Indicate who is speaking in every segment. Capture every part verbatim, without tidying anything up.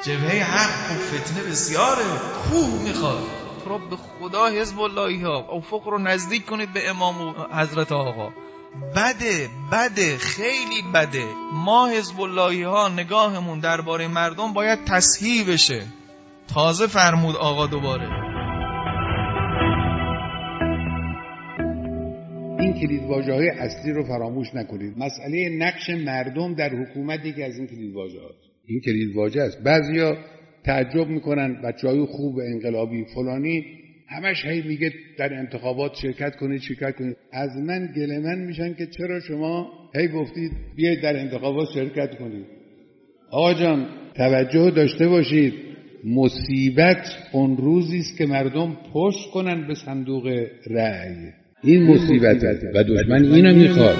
Speaker 1: جبهه حق و فتنه بسیاره، کوه میخواد. تو را به خدا حزب اللهی ها افق رو نزدیک کنید به امام و حضرت آقا. بده بده خیلی بده. ما حزب اللهی ها نگاهمون درباره مردم باید تصحیح بشه. تازه فرمود آقا دوباره.
Speaker 2: این کلیدواژه‌های اصلی رو فراموش نکنید. مسئله نقش مردم در حکومت یکی از این کلیدواژه‌هاست. این کلیدواژه است. بعضیا تعجب میکنن بچه‌های خوب انقلابی فلانی همش هی میگه در انتخابات شرکت کنید شرکت کنید. از من گله‌مند میشن که چرا شما هی گفتید بیاید در انتخابات شرکت کنید. آقا جان توجه داشته باشید، مصیبت اون روزی است که مردم پشت کنن به صندوق رأی. این مصیبت و دشمن اینو میخواد.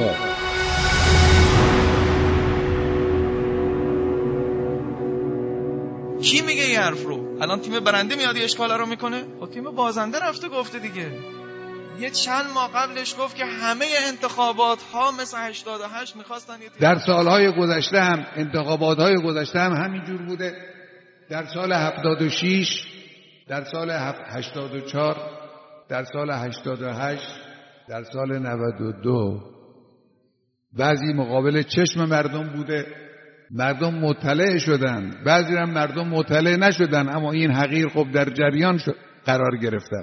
Speaker 1: کی میگه این حرف رو؟ الان تیم برنده میاد اشکال رو میکنه؟ خب تیم بازنده رفته گفته دیگه. یه چند ماه قبلش گفت که همه انتخابات ها مثل هشتاد و هشت میخواستن.
Speaker 2: در سالهای گذشته هم انتخابات های گذشته هم همینجور بوده. در سال هفتاد و شش، در سال هشتاد و چهار، در سال هشتاد و هشت، در سال نود و دو بعضی مقابل چشم مردم بوده، مردم مطلع شدن، بعضی هم مردم مطلع نشدن، اما این حقیر خب در جریان شد قرار گرفتن.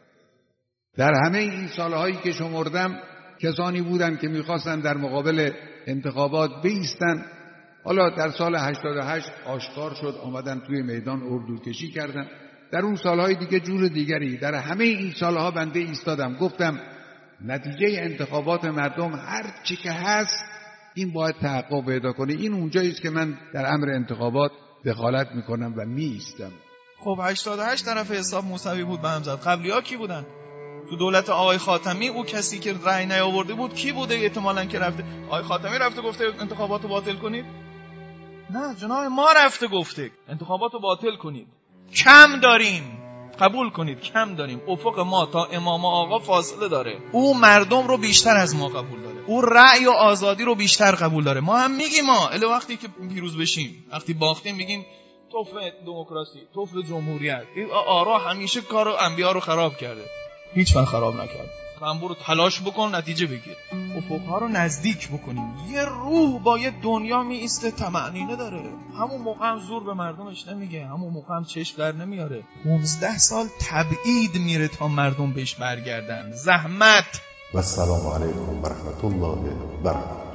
Speaker 2: در همه این سالهایی که شمردم کسانی بودن که میخواستن در مقابل انتخابات بایستن. حالا در سال هشتاد و هشت آشکار شد، آمدن توی میدان اردو کشی کردن. در اون سالهای دیگه جور دیگری. در همه این سالها بنده ایستادم گفتم نتیجه انتخابات مردم هر چی که هست این باید تحقق پیدا کنه. این اونجایی است که من در امر انتخابات دخالت میکنم و میایستم.
Speaker 1: خب هشتاد و هشت طرف حساب موسوی بود به هم زد. قبلی ها کی بودن؟ تو دولت آقای خاتمی او کسی که رأی نیاورده بود کی بوده؟ احتمالاً که رفته آقای خاتمی رفته گفته انتخاباتو باطل کنید. نه جناب ما رفته گفته انتخاباتو باطل کنید. کم داریم، قبول کنید کم داریم. افق ما تا امام آقا فاصله داره. او مردم رو بیشتر از ما قبول داره. او رأی و آزادی رو بیشتر قبول داره. ما هم میگیم ما الی وقتی که پیروز بشیم، وقتی باختیم میگیم توف دموکراسی، توف جمهوریت. این آرا همیشه کارو انبیا رو خراب کرده. هیچ وقت خراب نکرد. هم برو تلاش بکن نتیجه بگیر. افقها رو نزدیک بکنیم. یه روح با یه دنیا می ایسته طمأنینه داره. همون موقع هم زور به مردمش نمیگه، همون موقع هم چشم در نمیاره. پانزده سال تبعید میره تا مردم بهش برگردن. زحمت.
Speaker 3: و السلام علیکم و رحمت الله و برکاته.